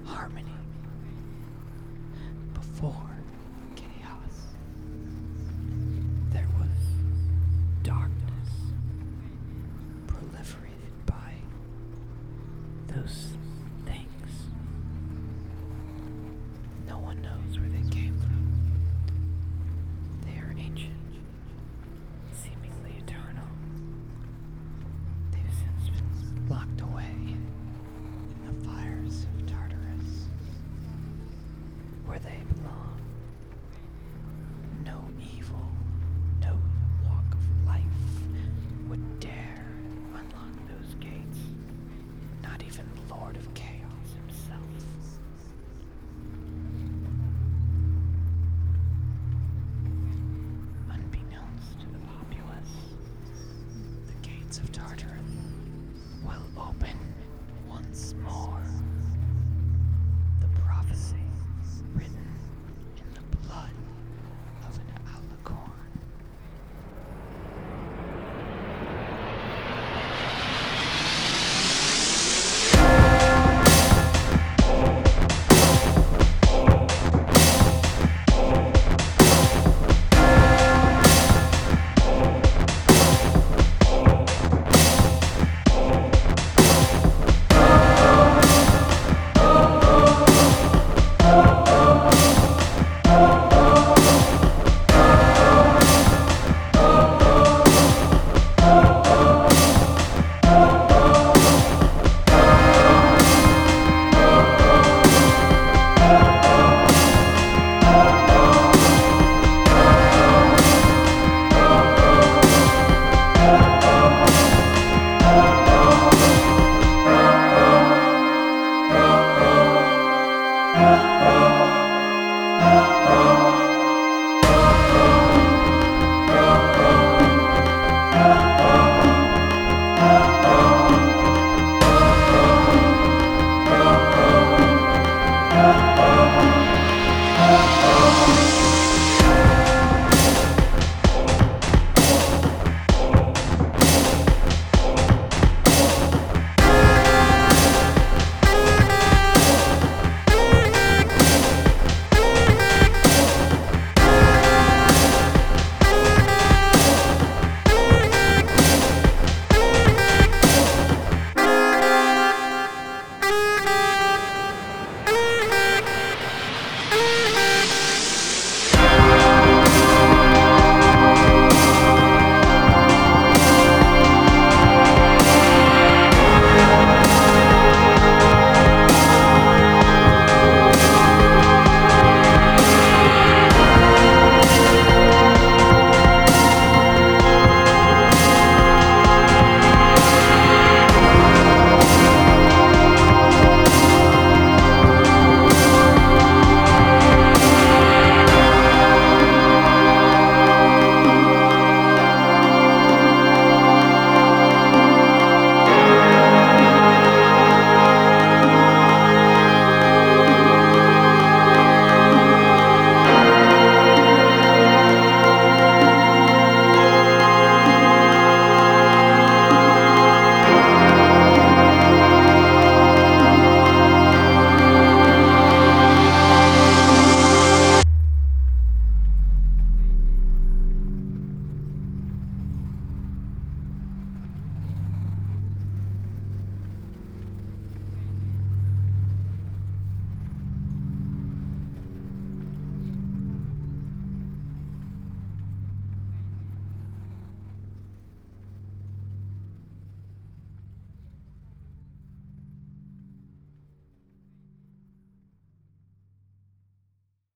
harmony. Before chaos, there was darkness proliferated by those things. No one knows where they came from. They are ancient, seemingly eternal. They've since been locked away in the fires of Tartarus, where they belong. No evil, no walk of life would dare unlock those gates. Not even the Lord of Chaos himself. Unbeknownst to the populace, the gates of Tartarus